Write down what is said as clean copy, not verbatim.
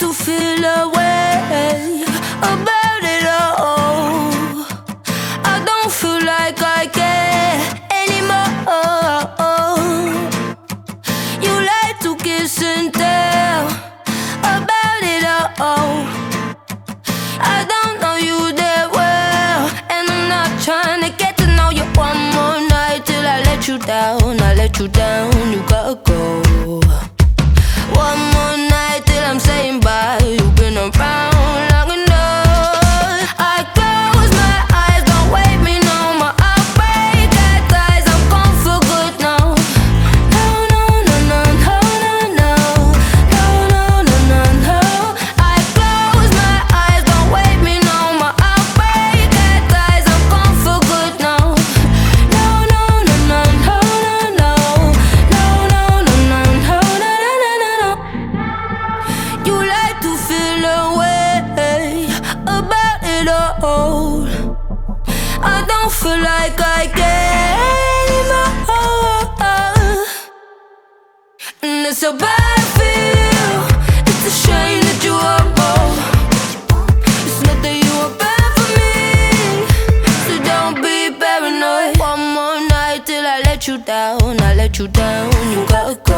to feel away about it all. I don't feel like I care anymore. You like to kiss and tell about it all. I don't know you that well, and I'm not trying to get to know you one more night till I let you down. I let you down, you gotta go. One more night till I'm saying bye. You've been around long enough. I close my eyes, don't wake me no more. I'll break that ties, I'm gone for good now. No, no, no, no, no, no, no, no, no, no, no. I close my eyes, don't wake me no more. I'll break that ties, I'm gone for good now. No, no, no, no, no, no, no, no, no, no, no, no, no, no. You like to feel away about it all. I don't feel like I care anymore, and it's so bad I feel. It's a shame that you are bold. It's not that you are bad for me, so don't be paranoid. One more night till I let you down. I let you down, you gotta go.